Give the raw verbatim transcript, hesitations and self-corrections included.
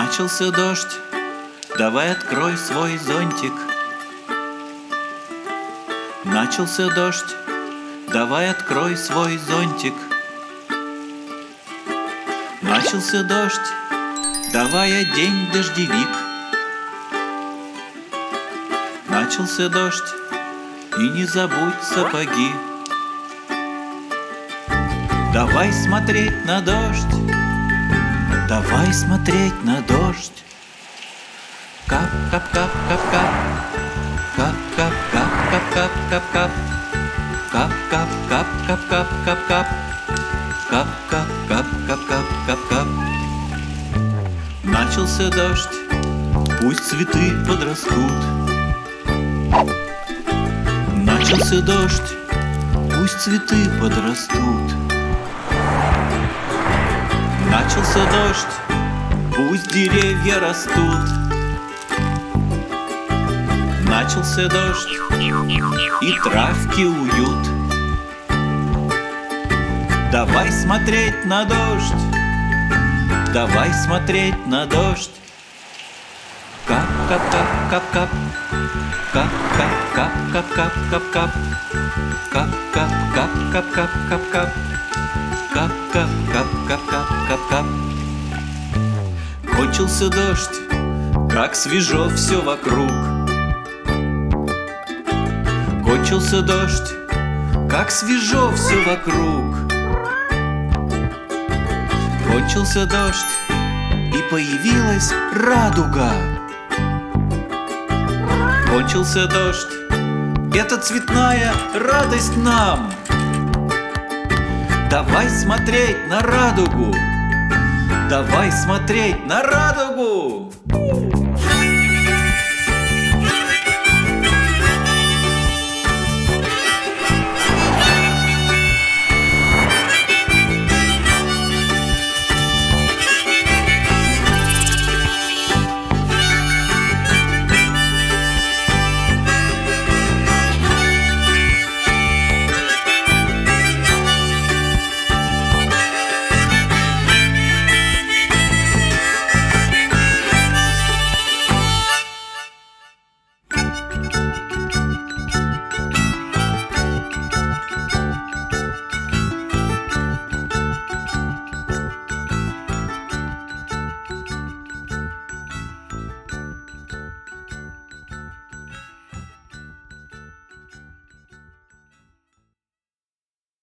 Начался дождь, давай открой свой зонтик. Начался дождь, давай открой свой зонтик. Начался дождь, давай одень дождевик. Начался дождь, и не забудь сапоги. Давай смотреть на дождь, давай смотреть на дождь. Кап-кап-кап-кап-кап, кап-кап-кап-кап-кап-кап, кап-кап-кап-кап-кап-кап, кап-кап-кап-кап-кап-кап. Начался дождь, пусть цветы подрастут. Начался дождь, пусть цветы подрастут. Начался дождь, пусть деревья растут. Начался дождь, и травки уют. Давай смотреть на дождь, давай смотреть на дождь. Кап-кап-кап-кап-кап, кап-кап-кап-кап-кап-кап, кап-кап-кап-кап-кап-кап, кап-кап-кап-кап-кап-кап. Кончился дождь, как свежо все вокруг. Кончился дождь, как свежо все вокруг. Кончился дождь, и появилась радуга. Кончился дождь, это цветная радость нам. Давай смотреть на радугу, давай смотреть на радугу.